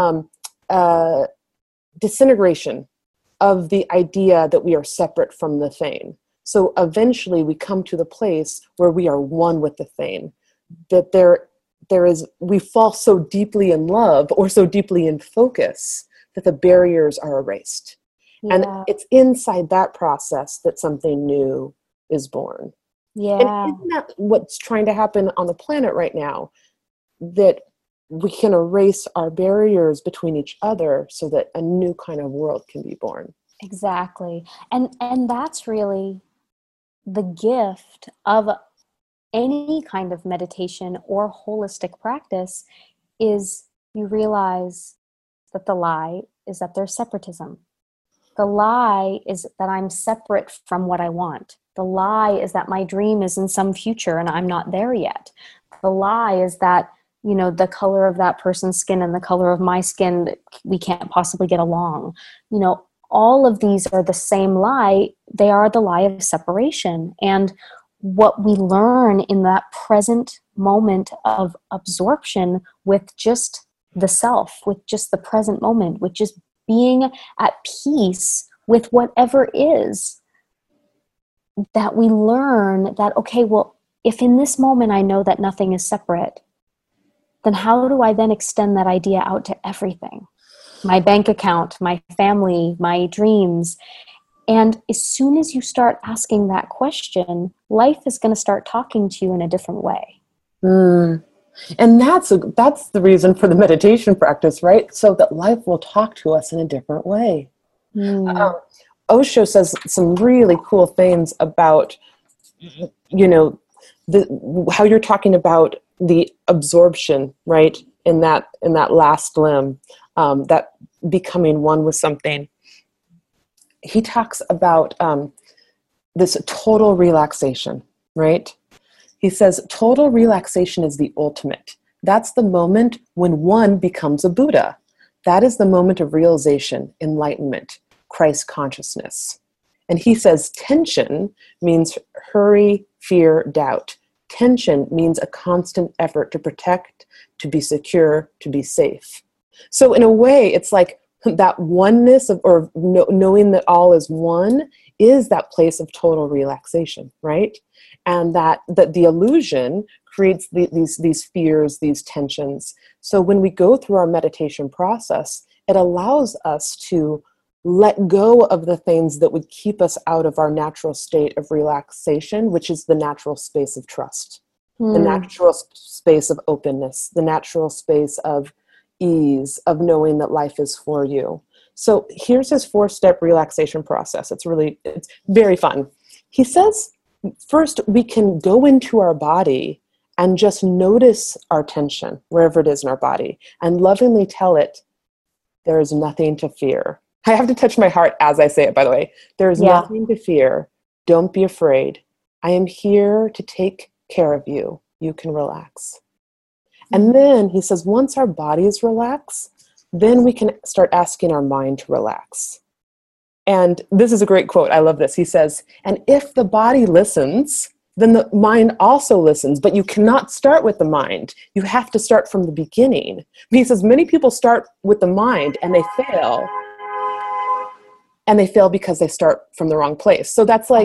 disintegration of the idea that we are separate from the thing. So eventually we come to the place where we are one with the thing, that we fall so deeply in love or so deeply in focus that the barriers are erased. Yeah. And it's inside that process that something new is born. Yeah. And isn't that what's trying to happen on the planet right now? That we can erase our barriers between each other so that a new kind of world can be born. Exactly. And that's really the gift of any kind of meditation or holistic practice, is you realize that the lie is that there's separatism. The lie is that I'm separate from what I want. The lie is that my dream is in some future and I'm not there yet. The lie is that, you know, the color of that person's skin and the color of my skin, we can't possibly get along. You know, all of these are the same lie. They are the lie of separation. And what we learn in that present moment of absorption with just the self, with just the present moment, with just being at peace with whatever is, that we learn that, okay, well, if in this moment I know that nothing is separate, then how do I then extend that idea out to everything? My bank account, my family, my dreams. And as soon as you start asking that question, life is going to start talking to you in a different way. And that's the reason for the meditation practice, right? So that life will talk to us in a different way. Osho says some really cool things about, you know, how you're talking about the absorption, right? In that last limb, that becoming one with something. He talks about this total relaxation, right? He says total relaxation is the ultimate. That's the moment when one becomes a Buddha. That is the moment of realization, enlightenment, Christ consciousness. And he says tension means hurry, fear, doubt. Tension means a constant effort to protect, to be secure, to be safe. So in a way, it's like that oneness or knowing that all is one is that place of total relaxation, right? And that the illusion creates these fears, these tensions. So when we go through our meditation process, it allows us to let go of the things that would keep us out of our natural state of relaxation, which is the natural space of trust, the natural space of openness, the natural space of ease, of knowing that life is for you. So here's his 4-step relaxation process. It's very fun. He says, first, we can go into our body and just notice our tension, wherever it is in our body, and lovingly tell it, there is nothing to fear. I have to touch my heart as I say it, by the way. There is nothing to fear. Don't be afraid. I am here to take care of you. You can relax. And then he says, once our bodies relax, then we can start asking our mind to relax. And this is a great quote. I love this. He says, and if the body listens, then the mind also listens, but you cannot start with the mind. You have to start from the beginning. He says many people start with the mind and they fail. And they fail because they start from the wrong place. So that's like,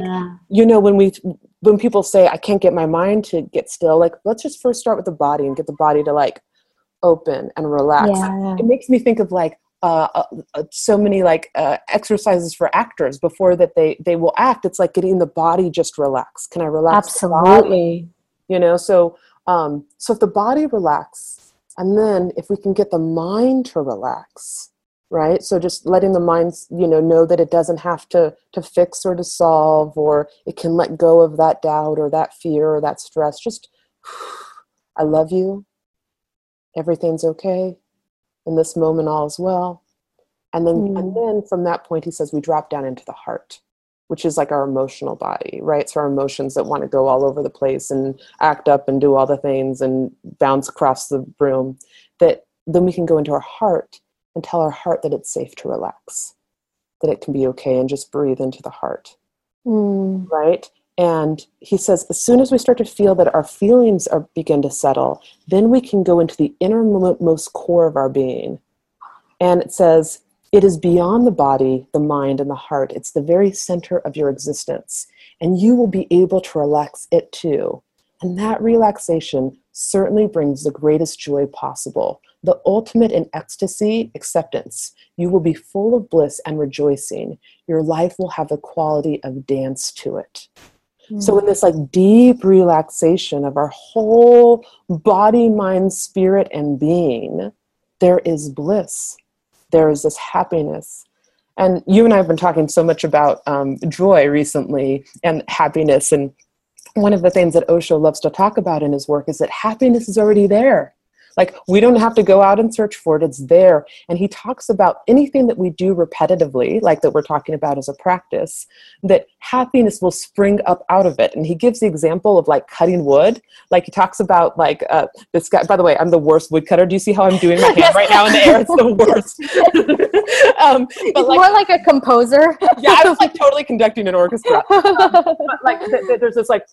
when people say, I can't get my mind to get still, like, let's just first start with the body and get the body to like open and relax. Yeah. It makes me think of like, so many like exercises for actors before that they will act. It's like getting the body just relax. Can I relax? Absolutely. So if the body relax, and then if we can get the mind to relax, right? So just letting the mind, know that it doesn't have to fix or to solve, or it can let go of that doubt or that fear or that stress. Just, I love you. Everything's okay. In this moment, all is well. And then from that point, he says, we drop down into the heart, which is like our emotional body, right? So our emotions that want to go all over the place and act up and do all the things and bounce across the room, that then we can go into our heart and tell our heart that it's safe to relax, that it can be okay, and just breathe into the heart, right? And he says, as soon as we start to feel that our feelings begin to settle, then we can go into the innermost core of our being. And it says, it is beyond the body, the mind, and the heart. It's the very center of your existence. And you will be able to relax it too. And that relaxation certainly brings the greatest joy possible, the ultimate in ecstasy, acceptance. You will be full of bliss and rejoicing. Your life will have the quality of dance to it. So in this like deep relaxation of our whole body, mind, spirit, and being, there is bliss. There is this happiness. And you and I have been talking so much about joy recently and happiness. And one of the things that Osho loves to talk about in his work is that happiness is already there. Like, we don't have to go out and search for it. It's there. And he talks about anything that we do repetitively, like that we're talking about as a practice, that happiness will spring up out of it. And he gives the example of like cutting wood. Like he talks about like this guy, by the way, I'm the worst woodcutter. Do you see how I'm doing my hand right now in the air? It's the worst. But like, more like a composer. Yeah, I was like totally conducting an orchestra. But like there's this like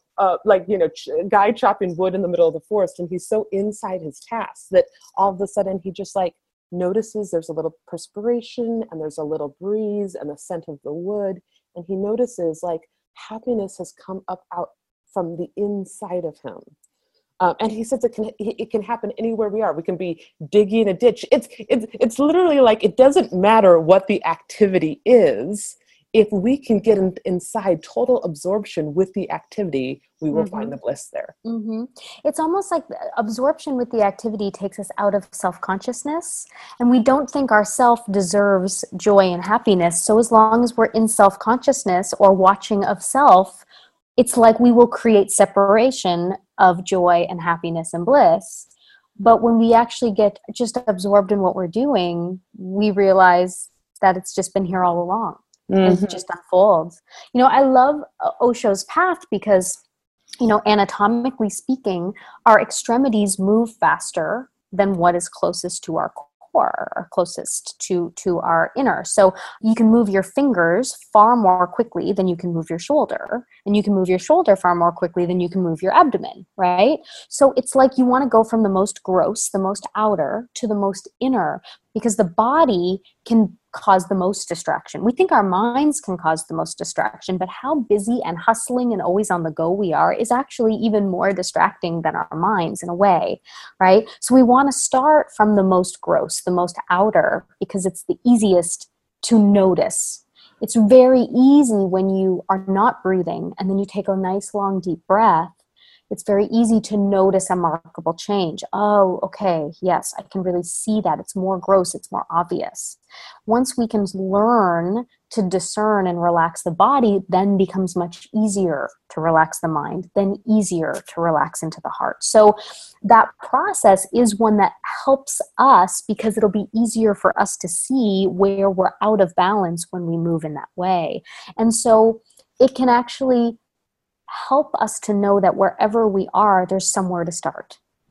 guy chopping wood in the middle of the forest, and he's so inside his task that all of a sudden he just like notices there's a little perspiration and there's a little breeze and the scent of the wood, and he notices like happiness has come up out from the inside of him. And he says it can happen anywhere we are. We can be digging a ditch. It's literally like, it doesn't matter what the activity is. If we can get inside total absorption with the activity, we will find the bliss there. It's almost like absorption with the activity takes us out of self-consciousness, and we don't think our self deserves joy and happiness. So as long as we're in self-consciousness or watching of self, it's like we will create separation of joy and happiness and bliss. But when we actually get just absorbed in what we're doing, we realize that it's just been here all along. It just unfolds. I love Osho's path because, anatomically speaking, our extremities move faster than what is closest to our core, or closest to our inner. So you can move your fingers far more quickly than you can move your shoulder, and you can move your shoulder far more quickly than you can move your abdomen, right? So it's like you want to go from the most gross, the most outer, to the most inner, because the body can cause the most distraction. We think our minds can cause the most distraction, but how busy and hustling and always on the go we are is actually even more distracting than our minds in a way, right? So we want to start from the most gross, the most outer, because it's the easiest to notice. It's very easy when you are not breathing and then you take a nice long deep breath. It's very easy to notice a remarkable change. Oh, okay, yes, I can really see that. It's more gross, it's more obvious. Once we can learn to discern and relax the body, then becomes much easier to relax the mind, then easier to relax into the heart. So that process is one that helps us because it'll be easier for us to see where we're out of balance when we move in that way. And so it can actually help us to know that wherever we are, there's somewhere to start.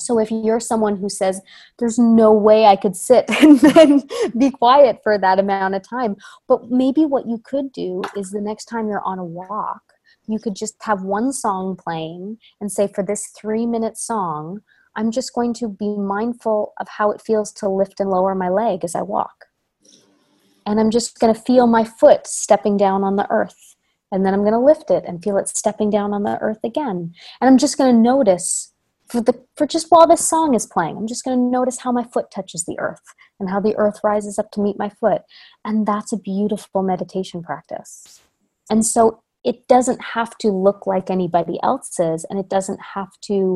So if you're someone who says, there's no way I could sit and then be quiet for that amount of time, but maybe what you could do is the next time you're on a walk, you could just have one song playing and say, for this 3-minute song, I'm just going to be mindful of how it feels to lift and lower my leg as I walk. And I'm just going to feel my foot stepping down on the earth. And then I'm going to lift it and feel it stepping down on the earth again. And I'm just going to notice for just while this song is playing, I'm just going to notice how my foot touches the earth and how the earth rises up to meet my foot. And that's a beautiful meditation practice. And so it doesn't have to look like anybody else's, and it doesn't have to,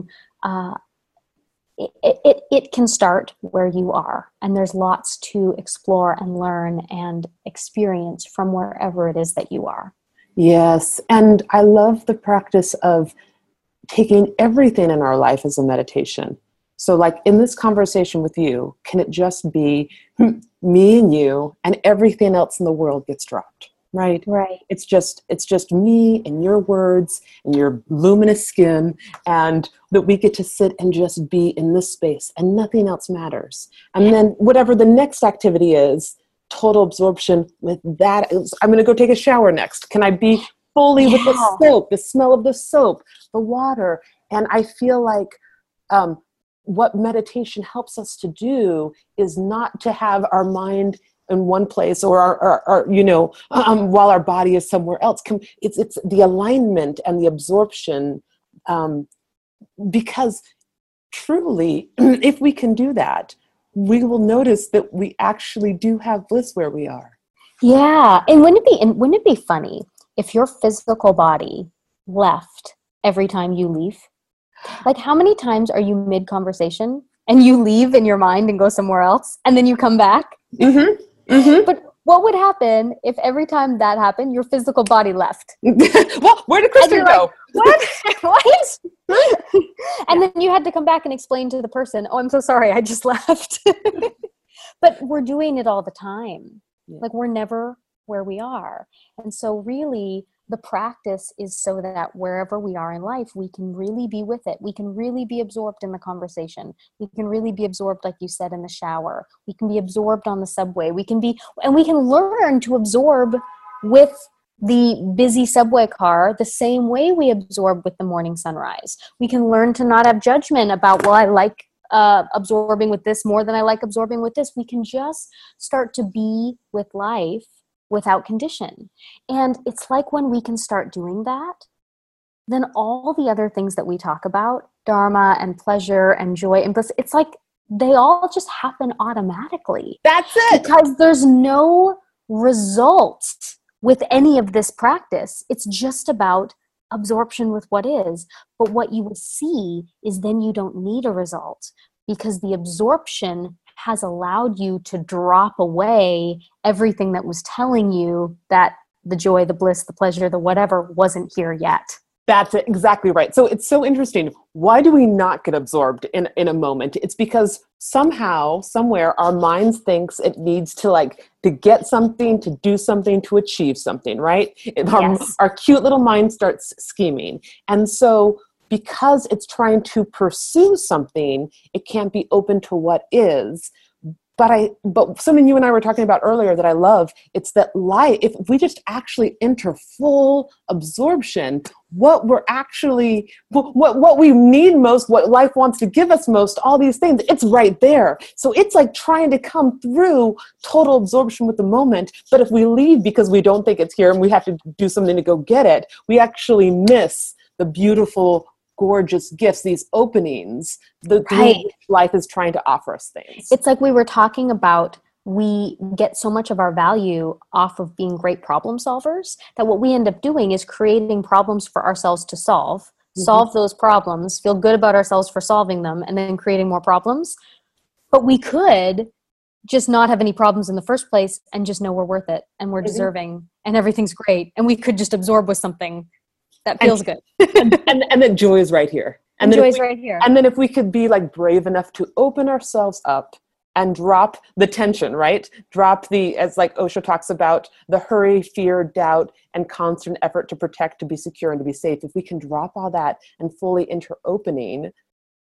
it can start where you are. And there's lots to explore and learn and experience from wherever it is that you are. Yes. And I love the practice of taking everything in our life as a meditation. So like in this conversation with you, can it just be me and you, and everything else in the world gets dropped, right? Right. It's just me and your words and your luminous skin, and that we get to sit and just be in this space and nothing else matters. And then whatever the next activity is, total absorption with that. I'm going to go take a shower next. Can I be fully with the soap, the smell of the soap, the water? And I feel like what meditation helps us to do is not to have our mind in one place or our while our body is somewhere else. It's the alignment and the absorption, because truly, if we can do that, we will notice that we actually do have bliss where we are. Yeah. And wouldn't it be funny if your physical body left every time you leave? Like, how many times are you mid-conversation and you leave in your mind and go somewhere else and then you come back? Mm-hmm. Mm-hmm. But what would happen if every time that happened, your physical body left? Well, where did Kristen go? What? What? And then you had to come back and explain to the person, oh, I'm so sorry, I just left. But we're doing it all the time. Yeah. Like, we're never where we are. And so really, the practice is so that wherever we are in life, we can really be with it. We can really be absorbed in the conversation. We can really be absorbed, like you said, in the shower. We can be absorbed on the subway. We can learn to absorb with the busy subway car the same way we absorb with the morning sunrise. We can learn to not have judgment about, well, I like absorbing with this more than I like absorbing with this. We can just start to be with life without condition. And it's like when we can start doing that, then all the other things that we talk about, dharma and pleasure and joy and bliss, it's like they all just happen automatically. That's it. Because there's no results with any of this practice. It's just about absorption with what is. But what you will see is then you don't need a result, because the absorption has allowed you to drop away everything that was telling you that the joy, the bliss, the pleasure, the whatever wasn't here yet. That's exactly right. So it's so interesting. Why do we not get absorbed in a moment? It's because somehow, somewhere, our minds thinks it needs to get something, to do something, to achieve something, right? Yes. Our cute little mind starts scheming. And so because it's trying to pursue something, it can't be open to what is. But something you and I were talking about earlier that I love, it's that life, if we just actually enter full absorption, what we need most, what life wants to give us most, all these things, it's right there. So it's like trying to come through total absorption with the moment. But if we leave because we don't think it's here and we have to do something to go get it, we actually miss the beautiful, gorgeous gifts, these openings, Right. Life is trying to offer us things. It's like we were talking about, we get so much of our value off of being great problem solvers that what we end up doing is creating problems for ourselves to solve those problems, feel good about ourselves for solving them, and then creating more problems. But we could just not have any problems in the first place and just know we're worth it and we're deserving and everything's great. And we could just absorb with something that feels good. and then joy is right here. And joy is right here. And then if we could be brave enough to open ourselves up and drop the tension, right? Drop as Osho talks about, the hurry, fear, doubt, and constant effort to protect, to be secure, and to be safe. If we can drop all that and fully enter opening,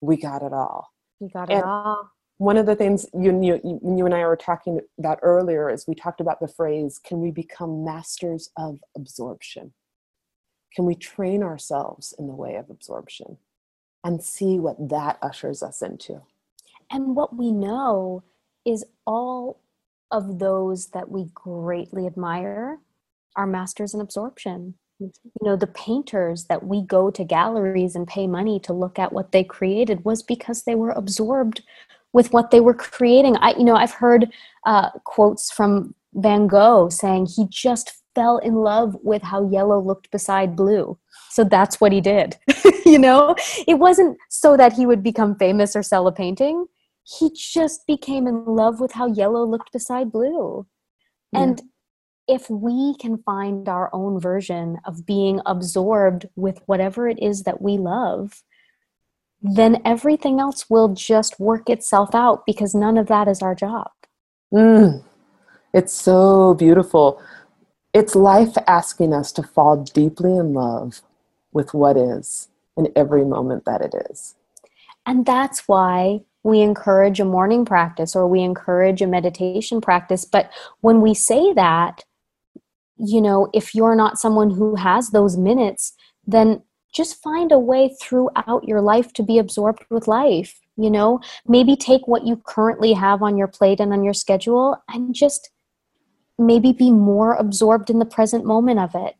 we got it all. You got it And all. one of the things you and I were talking about earlier is we talked about the phrase, can we become masters of absorption? Can we train ourselves in the way of absorption and see what that ushers us into? And what we know is all of those that we greatly admire are masters in absorption. You know, the painters that we go to galleries and pay money to look at what they created was because they were absorbed with what they were creating. I've heard quotes from Van Gogh saying he just fell in love with how yellow looked beside blue. So that's what he did. It wasn't so that he would become famous or sell a painting. He just became in love with how yellow looked beside blue. Yeah. And if we can find our own version of being absorbed with whatever it is that we love, then everything else will just work itself out, because none of that is our job. It's so beautiful. It's life asking us to fall deeply in love with what is in every moment that it is. And that's why we encourage a morning practice or we encourage a meditation practice. But when we say that, if you're not someone who has those minutes, then just find a way throughout your life to be absorbed with life. Maybe take what you currently have on your plate and on your schedule and just maybe be more absorbed in the present moment of it.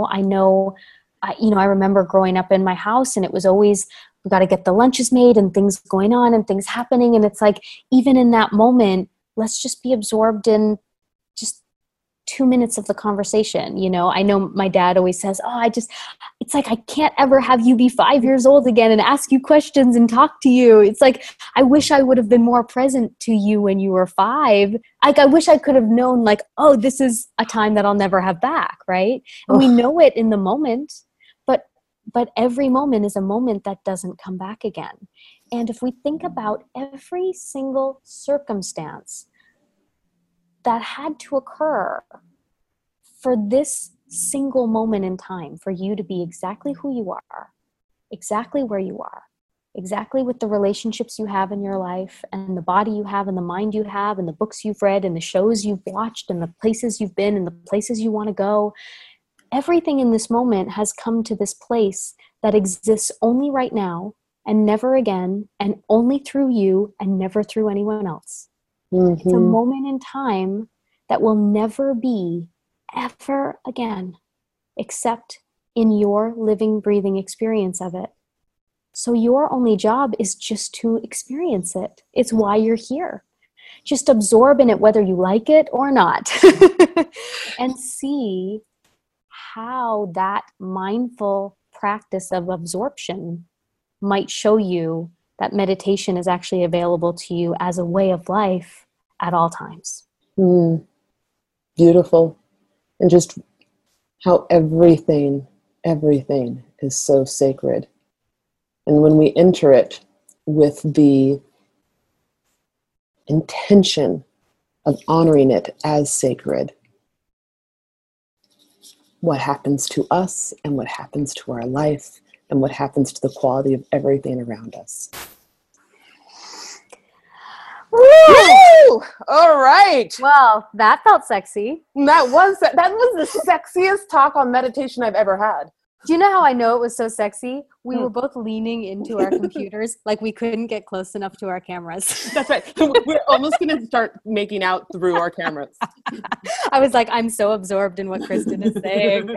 I remember growing up in my house, and it was always, we got to get the lunches made and things going on and things happening. And it's like, even in that moment, let's just be absorbed in just 2 minutes of the conversation. I know my dad always says, it's like, I can't ever have you be 5 years old again and ask you questions and talk to you. It's like, I wish I would have been more present to you when you were 5. Like, I wish I could have known, like, oh, this is a time that I'll never have back. Right. And we know it in the moment, but every moment is a moment that doesn't come back again. And if we think about every single circumstance that had to occur for this single moment in time, for you to be exactly who you are, exactly where you are, exactly with the relationships you have in your life and the body you have and the mind you have and the books you've read and the shows you've watched and the places you've been and the places you want to go, everything in this moment has come to this place that exists only right now and never again, and only through you and never through anyone else. Mm-hmm. It's a moment in time that will never be ever again, except in your living, breathing experience of it. So your only job is just to experience it. It's why you're here. Just absorb in it, whether you like it or not, and see how that mindful practice of absorption might show you that meditation is actually available to you as a way of life at all times. Beautiful. And just how everything is so sacred. And when we enter it with the intention of honoring it as sacred, what happens to us and what happens to our life and what happens to the quality of everything around us. Woo! All right. Well, that felt sexy. That was the sexiest talk on meditation I've ever had. Do you know how I know it was so sexy? We were both leaning into our computers like we couldn't get close enough to our cameras. That's right. We're almost going to start making out through our cameras. I was like, I'm so absorbed in what Kristen is saying.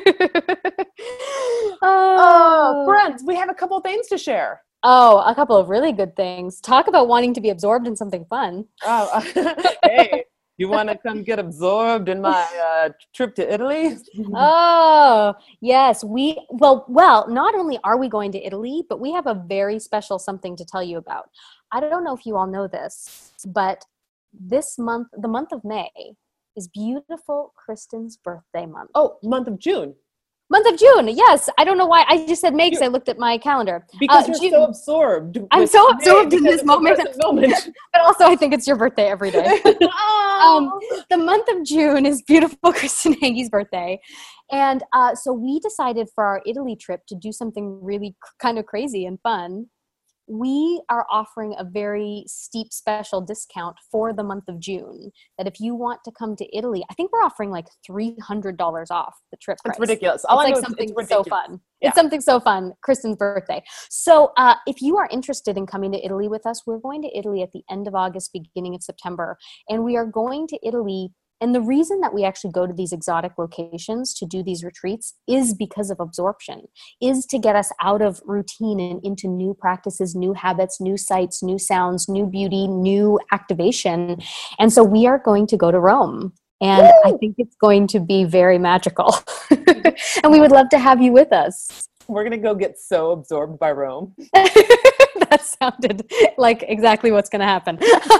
Friends, we have a couple things to share. Oh, a couple of really good things. Talk about wanting to be absorbed in something fun. Hey. You want to come get absorbed in my trip to Italy? Oh, yes. Well, not only are we going to Italy, but we have a very special something to tell you about. I don't know if you all know this, but this month, the month of May, is beautiful Kristen's birthday month. Oh, month of June. Month of June, yes. I don't know why. I just said May because I looked at my calendar. Because you're so absorbed. I'm so absorbed in this moment. But also, I think it's your birthday every day. The month of June is beautiful Kristen Hagee's birthday. And so we decided for our Italy trip to do something really kind of crazy and fun. we are offering a very steep special discount for the month of June, that if you want to come to Italy, I think we're offering like $300 off the trip price. It's ridiculous. It's like something so fun. Yeah. It's something so fun. Kristen's birthday. So if you are interested in coming to Italy with us, we're going to Italy at the end of August, beginning of September. And we are going to Italy. And the reason that we actually go to these exotic locations to do these retreats is because of absorption, is to get us out of routine and into new practices, new habits, new sights, new sounds, new beauty, new activation. And so we are going to go to Rome. And Woo! I think it's going to be very magical. And we would love to have you with us. We're going to go get so absorbed by Rome. That sounded like exactly what's going to happen.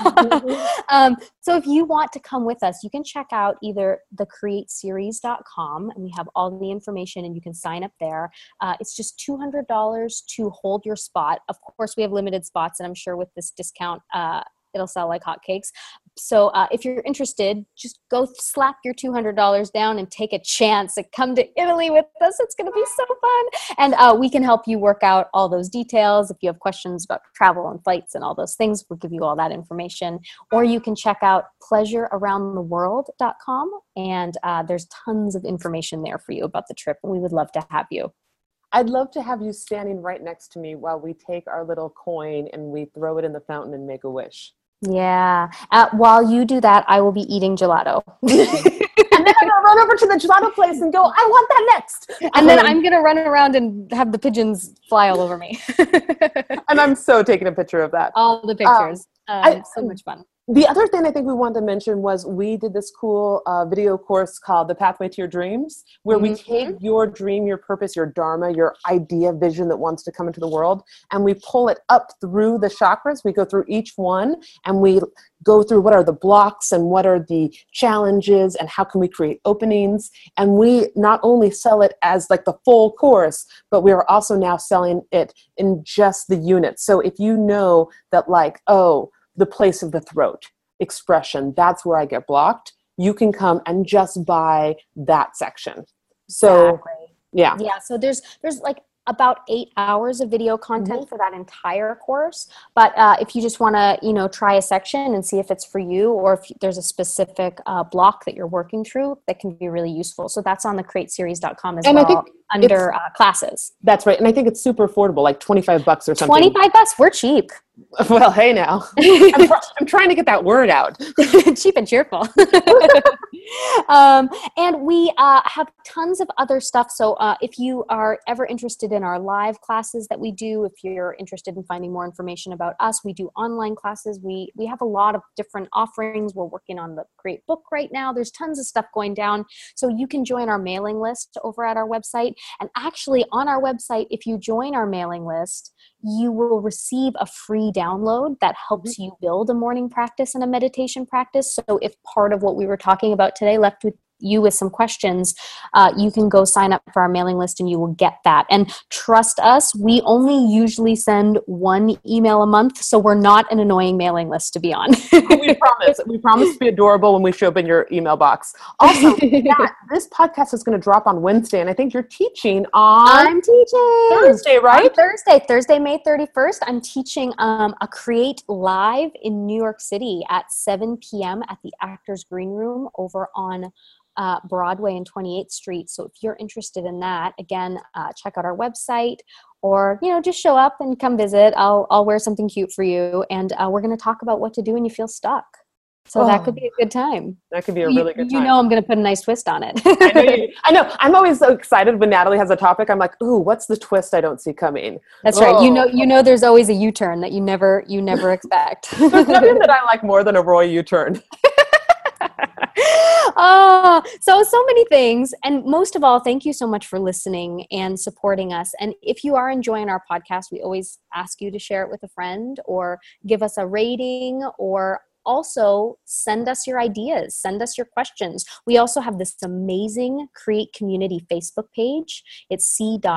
So if you want to come with us, you can check out either thecreateseries.com, and we have all the information and you can sign up there. It's just $200 to hold your spot. Of course, we have limited spots, and I'm sure with this discount, it'll sell like hotcakes. So if you're interested, just go slap your $200 down and take a chance and come to Italy with us. It's going to be so fun. And we can help you work out all those details. If you have questions about travel and flights and all those things, we'll give you all that information. Or you can check out pleasurearoundtheworld.com. And there's tons of information there for you about the trip. And we would love to have you. I'd love to have you standing right next to me while we take our little coin and we throw it in the fountain and make a wish. Yeah. While you do that, I will be eating gelato. And then I'm going to run over to the gelato place and go, I want that next. And then I'm going to run around and have the pigeons fly all over me. And I'm so taking a picture of that. All the pictures. So much fun. The other thing I think we wanted to mention was we did this cool video course called The Pathway to Your Dreams, where we take your dream, your purpose, your dharma, your idea, vision that wants to come into the world, and we pull it up through the chakras. We go through each one, and we go through what are the blocks and what are the challenges and how can we create openings. And we not only sell it as like the full course, but we are also now selling it in just the units. So if you know that like, oh, the place of the throat expression, that's where I get blocked, you can come and just buy that section. So yeah. So there's like about 8 hours of video content for that entire course. But if you just want to, try a section and see if it's for you, or if there's a specific block that you're working through, that can be really useful. So that's on thecreateseries.com as well. I think under classes. That's right. And I think it's super affordable, like $25 or something. $25? We're cheap. Well, hey now. I'm trying to get that word out. Cheap and cheerful. And we have tons of other stuff. So if you are ever interested in our live classes that we do, if you're interested in finding more information about us, we do online classes. We have a lot of different offerings. We're working on the Create book right now. There's tons of stuff going down. So you can join our mailing list over at our website. And actually on our website, if you join our mailing list, you will receive a free download that helps you build a morning practice and a meditation practice. So if part of what we were talking about today left you with some questions, you can go sign up for our mailing list and you will get that. And trust us, we only usually send one email a month, so we're not an annoying mailing list to be on. We promise to be adorable when we show up in your email box. Also, this podcast is going to drop on Wednesday, and I think you're teaching on... I'm teaching Thursday, right? Thursday, May 31st. I'm teaching a Create Live in New York City at 7 p.m. at the Actors Green Room over on Broadway and 28th Street. So if you're interested in that, again, check out our website, or just show up and come visit. I'll wear something cute for you, and we're going to talk about what to do when you feel stuck. So that could be a good time. That could be a really good time. I'm going to put a nice twist on it. I know. I'm always so excited when Natalie has a topic. I'm like, ooh, what's the twist I don't see coming? That's right. There's always a U-turn that you never expect. There's nothing that I like more than a Roy U-turn. So many things. And most of all, thank you so much for listening and supporting us. And if you are enjoying our podcast, we always ask you to share it with a friend or give us a rating, or also send us your ideas, send us your questions. We also have this amazing Create Community Facebook page. It's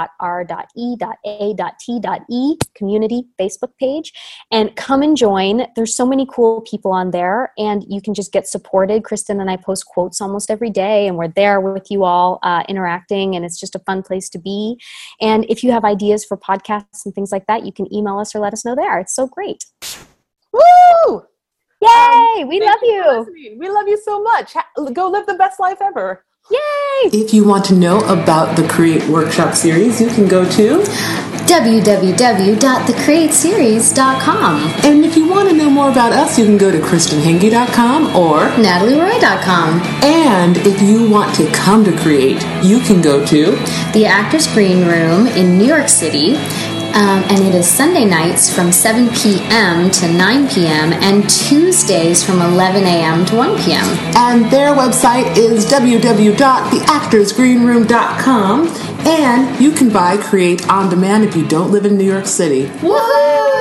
c.r.e.a.t.e community Facebook page. And come and join. There's so many cool people on there, and you can just get supported. Kristen and I post quotes almost every day, and we're there with you all interacting, and it's just a fun place to be. And if you have ideas for podcasts and things like that, you can email us or let us know there. It's so great. Woo! Yay! We love you. We love you so much. Go live the best life ever. Yay! If you want to know about the Create Workshop series, you can go to www.thecreateseries.com. And if you want to know more about us, you can go to KristenHenge.com or NatalieRoy.com. And if you want to come to Create, you can go to the Actors Green Room in New York City. And it is Sunday nights from 7 p.m. to 9 p.m. and Tuesdays from 11 a.m. to 1 p.m. And their website is www.theactorsgreenroom.com. And you can buy Create on demand if you don't live in New York City. Woohoo!